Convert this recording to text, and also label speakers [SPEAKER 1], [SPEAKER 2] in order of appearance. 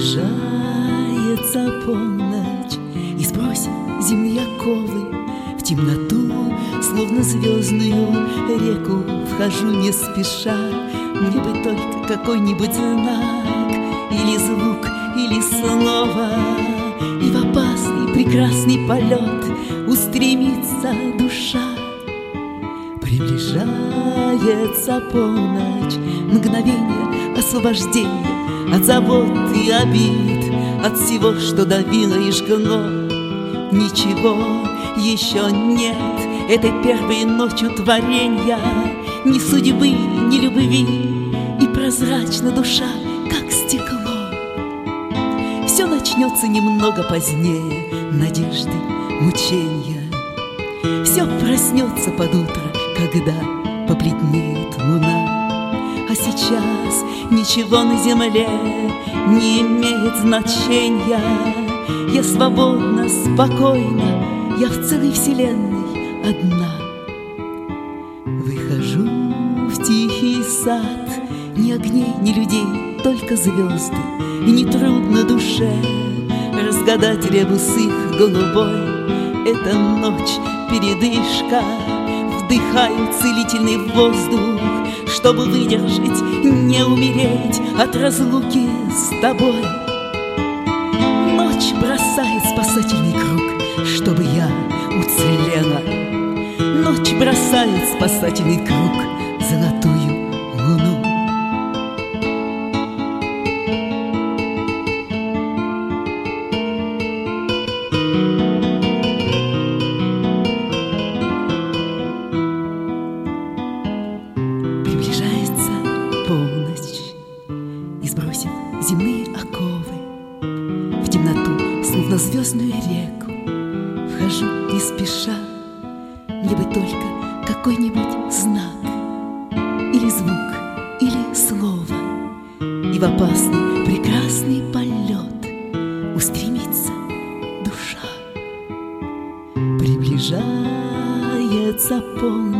[SPEAKER 1] Приближается полночь, и сбросив земные оковы, в темноту, словно звездную реку, вхожу не спеша. Мне бы только какой-нибудь знак, или звук, или слово, и в опасный прекрасный полет устремится душа. Приближается полночь, мгновение освобождения от забот и обид, от всего, что давило и жгло. Ничего еще нет этой первой ночью творенья, ни судьбы, ни любви, и прозрачна душа, как стекло. Все начнется немного позднее, надежды, мучения. Все проснется под утро, когда побледнеет луна. А сейчас ничего на земле не имеет значения. Я свободна, спокойна, я в целой вселенной одна. Выхожу в тихий сад, ни огней, ни людей, только звезды. И не трудно душе разгадать ребус их голубой. Это ночь, передышка, вдыхаю целительный воздух, чтобы выдержать, не умереть от разлуки с тобой. Ночь бросает спасательный круг, чтобы я уцелела. Ночь бросает спасательный круг, золотую луну. Приближается полночь, и сбросив земные оковы, в темноту, словно звездную реку, вхожу не спеша. Мне бы только какой-нибудь знак, или звук, или слово, и в опасный прекрасный полет устремится душа. Приближается полночь,